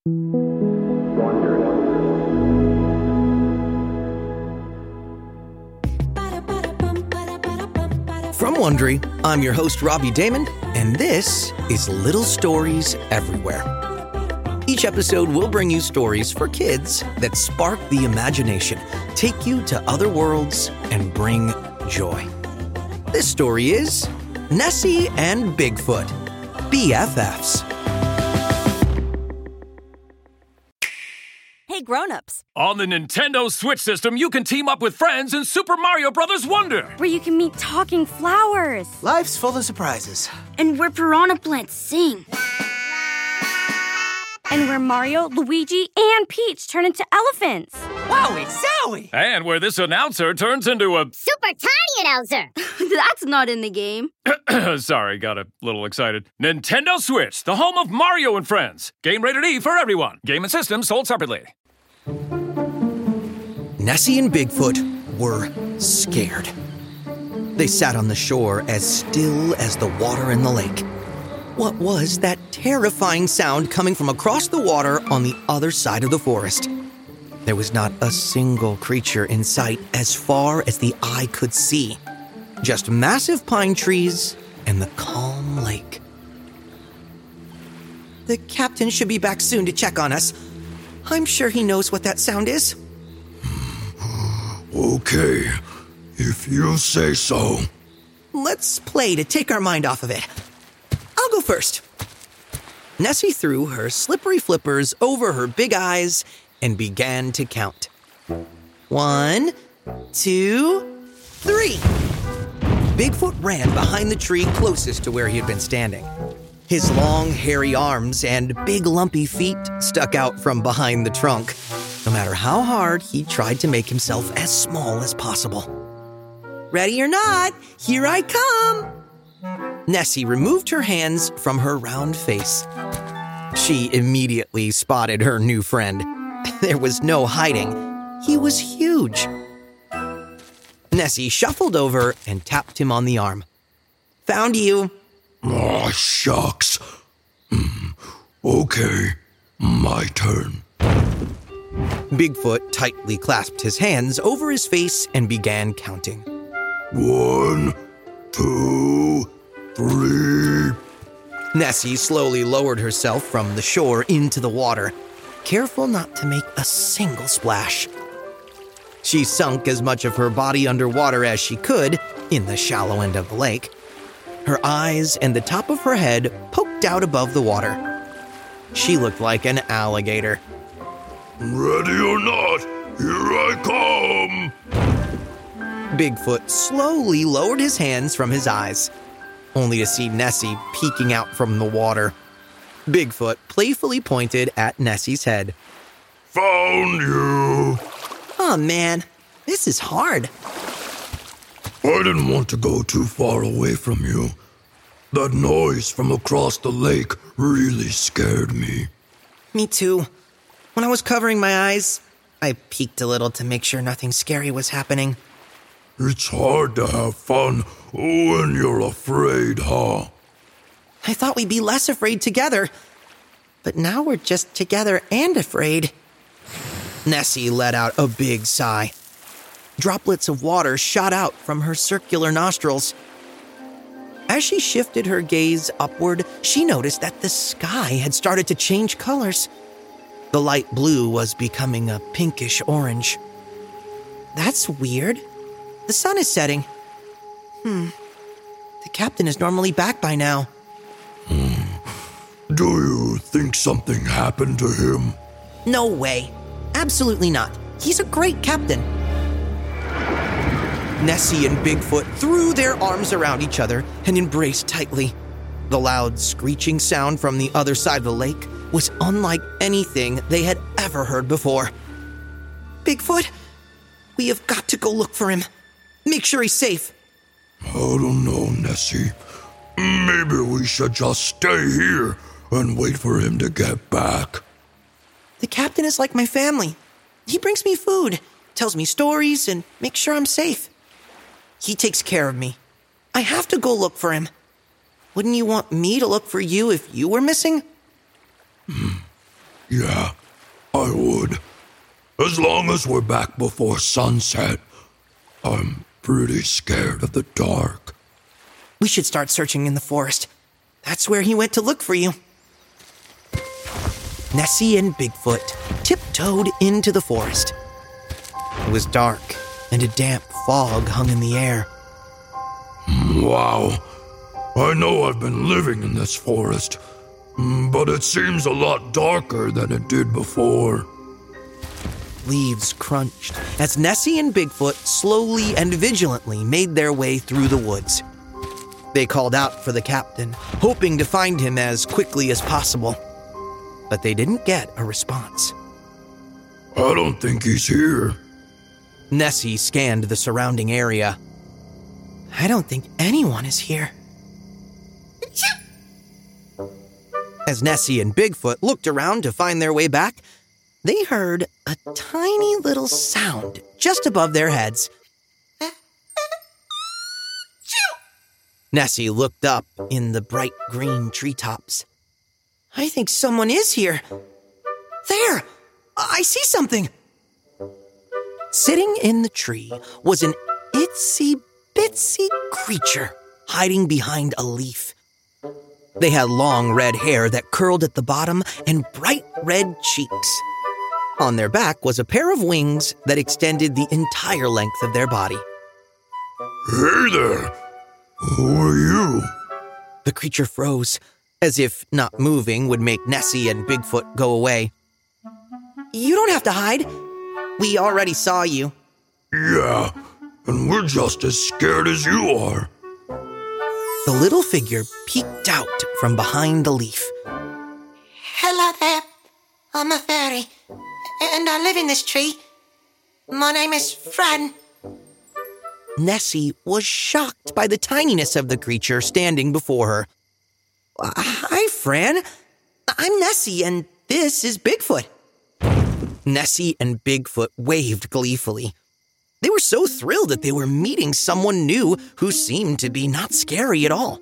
From Wondery, I'm your host, Robbie Damon, and this is Little Stories Everywhere. Each episode will bring you stories for kids that spark the imagination, take you to other worlds, and bring joy. This story is Nessie and Bigfoot, BFFs. Hey, grown-ups. On the Nintendo Switch system, you can team up with friends in Super Mario Bros. Wonder. Where you can meet talking flowers. Life's full of surprises. And where piranha plants sing. And where Mario, Luigi, and Peach turn into elephants. Wowie zowie! And where this announcer turns into a... Super tiny announcer. That's not in the game. Sorry, got a little excited. Nintendo Switch, the home of Mario and Friends. Game rated E for everyone. Game and system sold separately. Nessie and Bigfoot were scared. They sat on the shore as still as the water in the lake. What was that terrifying sound coming from across the water on the other side of the forest? There was not a single creature in sight as far as the eye could see. Just massive pine trees and the calm lake. The captain should be back soon to check on us. I'm sure he knows what that sound is. Okay, if you say so. Let's play to take our mind off of it. I'll go first. Nessie threw her slippery flippers over her big eyes and began to count. 1, 2, 3. Bigfoot ran behind the tree closest to where he had been standing. His long, hairy arms and big, lumpy feet stuck out from behind the trunk, no matter how hard he tried to make himself as small as possible. Ready or not, here I come! Nessie removed her hands from her round face. She immediately spotted her new friend. There was no hiding. He was huge. Nessie shuffled over and tapped him on the arm. Found you. Aw, shucks. Okay, my turn. Bigfoot tightly clasped his hands over his face and began counting. 1, 2, 3. Nessie slowly lowered herself from the shore into the water, careful not to make a single splash. She sunk as much of her body underwater as she could in the shallow end of the lake. Her eyes and the top of her head poked out above the water. She looked like an alligator. Ready or not, here I come! Bigfoot slowly lowered his hands from his eyes, only to see Nessie peeking out from the water. Bigfoot playfully pointed at Nessie's head. Found you! Oh man, this is hard. I didn't want to go too far away from you. That noise from across the lake really scared me. Me too. When I was covering my eyes, I peeked a little to make sure nothing scary was happening. It's hard to have fun when you're afraid, huh? I thought we'd be less afraid together, but now we're just together and afraid. Nessie let out a big sigh. Droplets of water shot out from her circular nostrils. As she shifted her gaze upward, she noticed that the sky had started to change colors. The light blue was becoming a pinkish orange. That's weird. The sun is setting. The captain is normally back by now. Do you think something happened to him? No way. Absolutely not. He's a great captain. Nessie and Bigfoot threw their arms around each other and embraced tightly. The loud screeching sound from the other side of the lake was unlike anything they had ever heard before. Bigfoot, we have got to go look for him. Make sure he's safe. I don't know, Nessie. Maybe we should just stay here and wait for him to get back. The captain is like my family. He brings me food, tells me stories, and makes sure I'm safe. He takes care of me. I have to go look for him. Wouldn't you want me to look for you if you were missing? Yeah, I would. As long as we're back before sunset. I'm pretty scared of the dark. We should start searching in the forest. That's where he went to look for you. Nessie and Bigfoot tiptoed into the forest. It was dark, and a damp fog hung in the air. Wow. I know I've been living in this forest, but it seems a lot darker than it did before. Leaves crunched as Nessie and Bigfoot slowly and vigilantly made their way through the woods. They called out for the captain, hoping to find him as quickly as possible. But they didn't get a response. I don't think he's here. Nessie scanned the surrounding area. I don't think anyone is here. As Nessie and Bigfoot looked around to find their way back, they heard a tiny little sound just above their heads. Nessie looked up in the bright green treetops. I think someone is here. There! I see something! Sitting in the tree was an itsy-bitsy creature hiding behind a leaf. They had long red hair that curled at the bottom and bright red cheeks. On their back was a pair of wings that extended the entire length of their body. Hey there! Who are you? The creature froze, as if not moving would make Nessie and Bigfoot go away. You don't have to hide. We already saw you. Yeah, and we're just as scared as you are. The little figure peeked out from behind the leaf. Hello there. I'm a fairy, and I live in this tree. My name is Fran. Nessie was shocked by the tininess of the creature standing before her. Hi, Fran. I'm Nessie, and this is Bigfoot. Nessie and Bigfoot waved gleefully. They were so thrilled that they were meeting someone new who seemed to be not scary at all.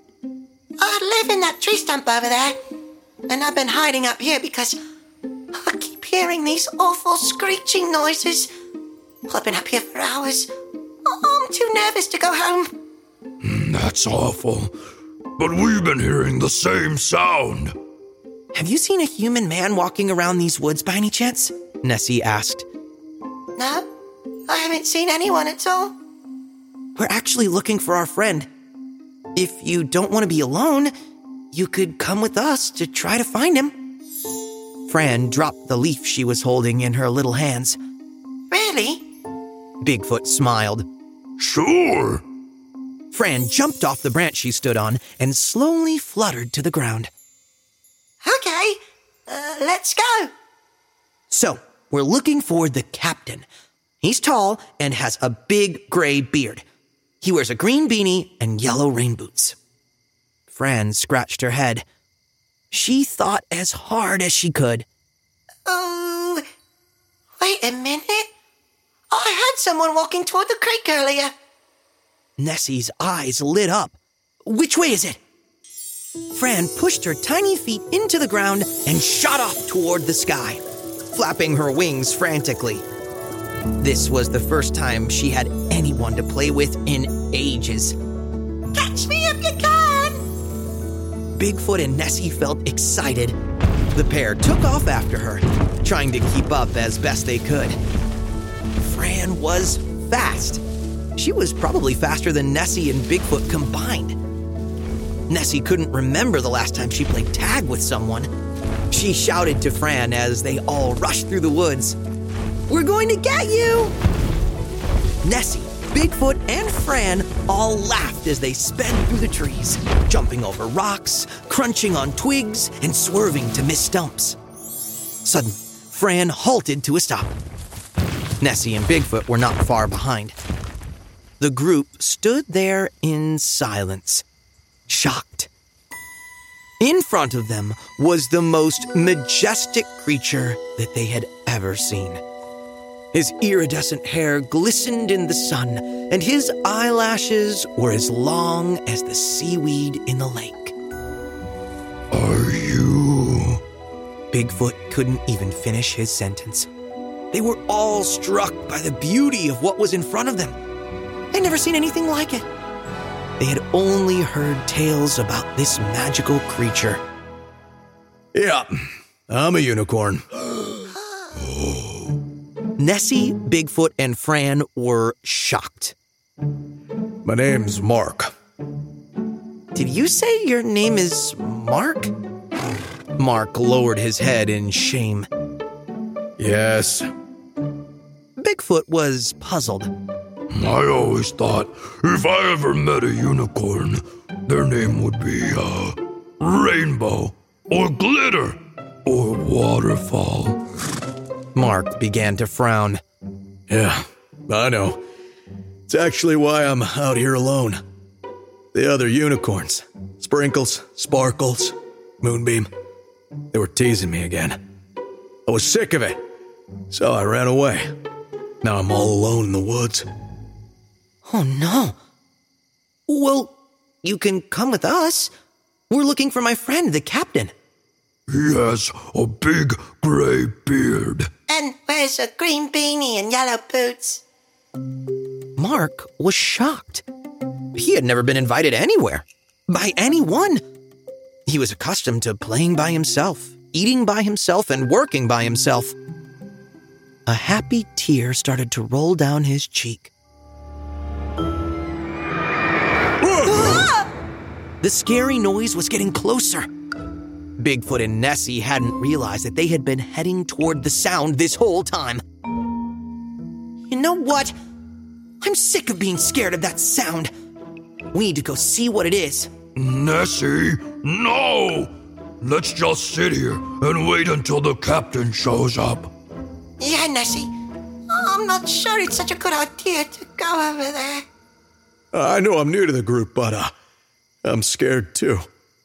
I live in that tree stump over there, and I've been hiding up here because I keep hearing these awful screeching noises. I've been up here for hours. I'm too nervous to go home. That's awful. But we've been hearing the same sound. Have you seen a human man walking around these woods by any chance? Nessie asked. No, I haven't seen anyone at all. We're actually looking for our friend. If you don't want to be alone, you could come with us to try to find him. Fran dropped the leaf she was holding in her little hands. Really? Bigfoot smiled. Sure. Fran jumped off the branch she stood on and slowly fluttered to the ground. Okay, let's go. So, we're looking for the captain. He's tall and has a big gray beard. He wears a green beanie and yellow rain boots. Fran scratched her head. She thought as hard as she could. Oh, wait a minute. I heard someone walking toward the creek earlier. Nessie's eyes lit up. Which way is it? Fran pushed her tiny feet into the ground and shot off toward the sky, flapping her wings frantically. This was the first time she had anyone to play with in ages. Catch me if you can! Bigfoot and Nessie felt excited. The pair took off after her, trying to keep up as best they could. Fran was fast. She was probably faster than Nessie and Bigfoot combined. Nessie couldn't remember the last time she played tag with someone. She shouted to Fran as they all rushed through the woods. We're going to get you! Nessie, Bigfoot, and Fran all laughed as they sped through the trees, jumping over rocks, crunching on twigs, and swerving to miss stumps. Suddenly, Fran halted to a stop. Nessie and Bigfoot were not far behind. The group stood there in silence, shocked. In front of them was the most majestic creature that they had ever seen. His iridescent hair glistened in the sun, and his eyelashes were as long as the seaweed in the lake. Are you? Bigfoot couldn't even finish his sentence. They were all struck by the beauty of what was in front of them. They'd never seen anything like it. They had only heard tales about this magical creature. Yeah, I'm a unicorn. Nessie, Bigfoot, and Fran were shocked. My name's Mark. Did you say your name is Mark? Mark lowered his head in shame. Yes. Bigfoot was puzzled. I always thought if I ever met a unicorn, their name would be, Rainbow, or Glitter, or Waterfall. Mark began to frown. Yeah, I know. It's actually why I'm out here alone. The other unicorns, Sprinkles, Sparkles, Moonbeam, they were teasing me again. I was sick of it, so I ran away. Now I'm all alone in the woods. Oh, no. Well, you can come with us. We're looking for my friend, the captain. He has a big gray beard. And wears a green beanie and yellow boots. Mark was shocked. He had never been invited anywhere, by anyone. He was accustomed to playing by himself, eating by himself, and working by himself. A happy tear started to roll down his cheek. The scary noise was getting closer. Bigfoot and Nessie hadn't realized that they had been heading toward the sound this whole time. You know what? I'm sick of being scared of that sound. We need to go see what it is. Nessie, no! Let's just sit here and wait until the captain shows up. Yeah, Nessie. I'm not sure it's such a good idea to go over there. I know I'm new to the group, but I'm scared too.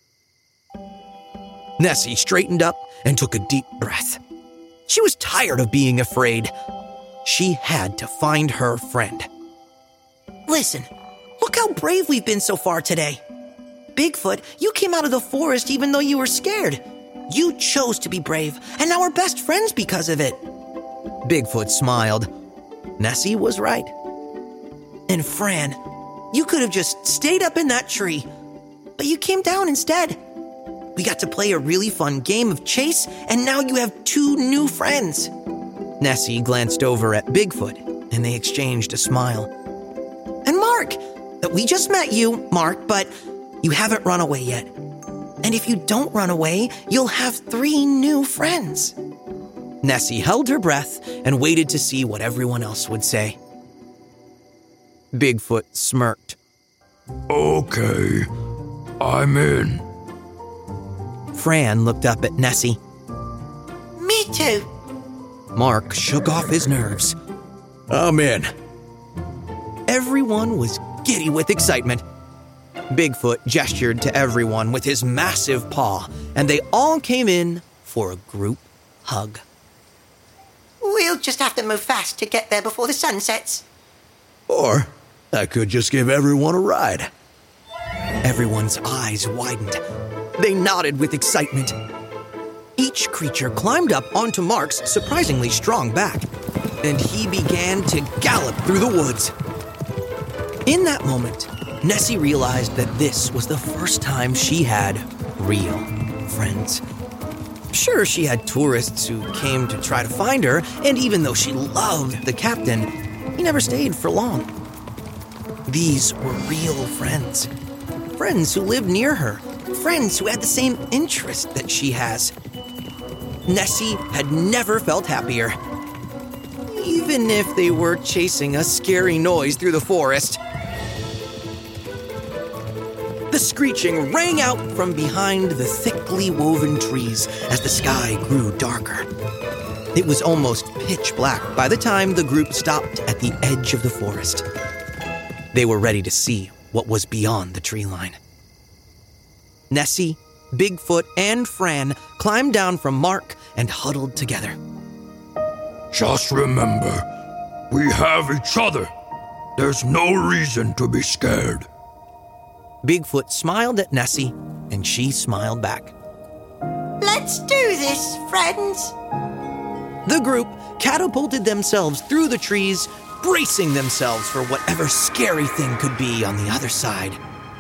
Nessie straightened up and took a deep breath. She was tired of being afraid. She had to find her friend. Listen, look how brave we've been so far today. Bigfoot, you came out of the forest even though you were scared. You chose to be brave, and now we're best friends because of it. Bigfoot smiled. Nessie was right. And Fran, you could have just stayed up in that tree, but you came down instead. We got to play a really fun game of chase, and now you have 2 new friends. Nessie glanced over at Bigfoot, and they exchanged a smile. And Mark, we just met you, Mark, but you haven't run away yet. And if you don't run away, you'll have 3 new friends. Nessie held her breath and waited to see what everyone else would say. Bigfoot smirked. Okay, I'm in. Fran looked up at Nessie. Me too. Mark shook off his nerves. I'm in. Everyone was giddy with excitement. Bigfoot gestured to everyone with his massive paw, and they all came in for a group hug. We'll just have to move fast to get there before the sun sets. Or I could just give everyone a ride. Everyone's eyes widened. They nodded with excitement. Each creature climbed up onto Mark's surprisingly strong back, and he began to gallop through the woods. In that moment, Nessie realized that this was the first time she had real friends. Sure, she had tourists who came to try to find her, and even though she loved the captain, he never stayed for long. These were real friends. Friends who lived near her. Friends who had the same interest that she has. Nessie had never felt happier. Even if they were chasing a scary noise through the forest. The screeching rang out from behind the thickly woven trees as the sky grew darker. It was almost pitch black by the time the group stopped at the edge of the forest. They were ready to see what was beyond the tree line. Nessie, Bigfoot, and Fran climbed down from Mark and huddled together. Just remember, we have each other. There's no reason to be scared. Bigfoot smiled at Nessie, and she smiled back. Let's do this, friends. The group catapulted themselves through the trees, bracing themselves for whatever scary thing could be on the other side.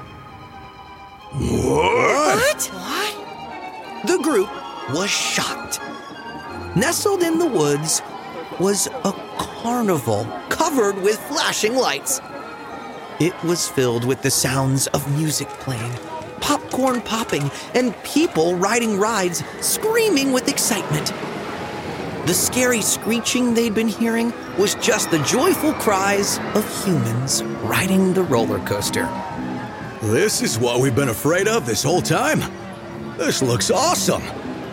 What? The group was shocked. Nestled in the woods was a carnival covered with flashing lights. It was filled with the sounds of music playing, popcorn popping, and people riding rides, screaming with excitement. The scary screeching they'd been hearing was just the joyful cries of humans riding the roller coaster. This is what we've been afraid of this whole time. This looks awesome.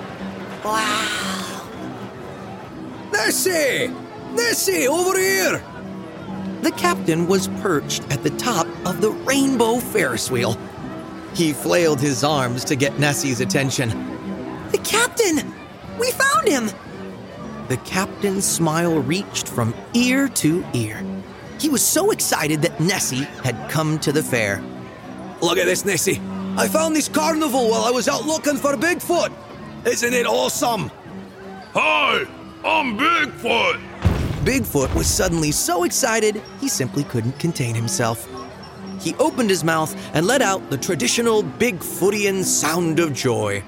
Wow. Nessie! Nessie, over here! The captain was perched at the top of the Rainbow Ferris wheel. He flailed his arms to get Nessie's attention. The captain! We found him! The captain's smile reached from ear to ear. He was so excited that Nessie had come to the fair. Look at this, Nessie. I found this carnival while I was out looking for Bigfoot. Isn't it awesome? Hi, I'm Bigfoot. Bigfoot was suddenly so excited, he simply couldn't contain himself. He opened his mouth and let out the traditional Bigfootian sound of joy.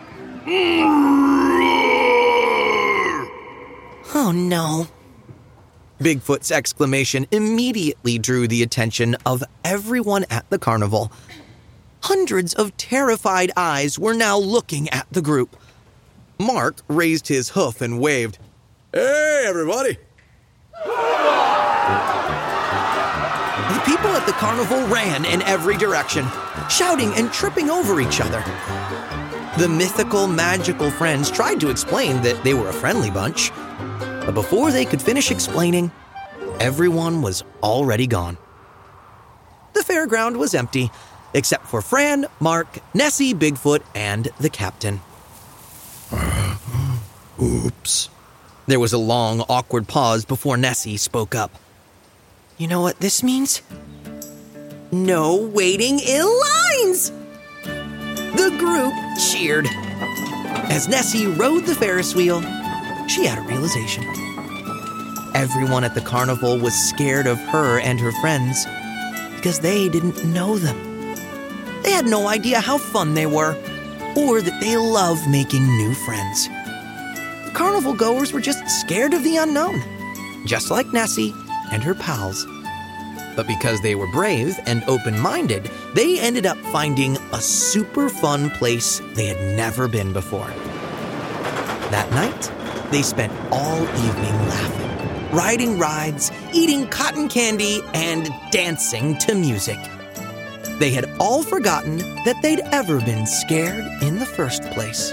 Oh no. Bigfoot's exclamation immediately drew the attention of everyone at the carnival. Hundreds of terrified eyes were now looking at the group. Mark raised his hoof and waved. Hey, everybody. The people at the carnival ran in every direction, shouting and tripping over each other. The mythical, magical friends tried to explain that they were a friendly bunch, but before they could finish explaining, everyone was already gone. The fairground was empty, except for Fran, Mark, Nessie, Bigfoot, and the captain. Oops. There was a long, awkward pause before Nessie spoke up. You know what this means? No waiting in lines! The group cheered. As Nessie rode the Ferris wheel, she had a realization. Everyone at the carnival was scared of her and her friends because they didn't know them. They had no idea how fun they were or that they love making new friends. The carnival goers were just scared of the unknown, just like Nessie and her pals. But because they were brave and open-minded, they ended up finding a super fun place they had never been before. That night, they spent all evening laughing, riding rides, eating cotton candy, and dancing to music. They had all forgotten that they'd ever been scared in the first place.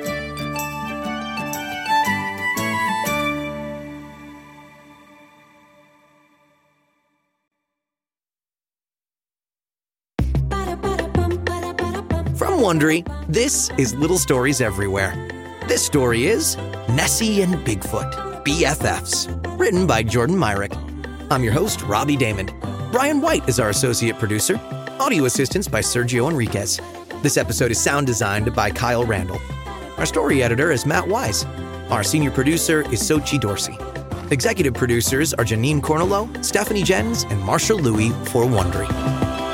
From Wondery, this is Little Stories Everywhere. This story is Nessie and Bigfoot, BFFs, written by Jordan Myrick. I'm your host, Robbie Damon. Brian White is our associate producer. Audio assistance by Sergio Enriquez. This episode is sound designed by Kyle Randall. Our story editor is Matt Wise. Our senior producer is Sochi Dorsey. Executive producers are Janine Cornello, Stephanie Jens, and Marshall Louie for Wondery.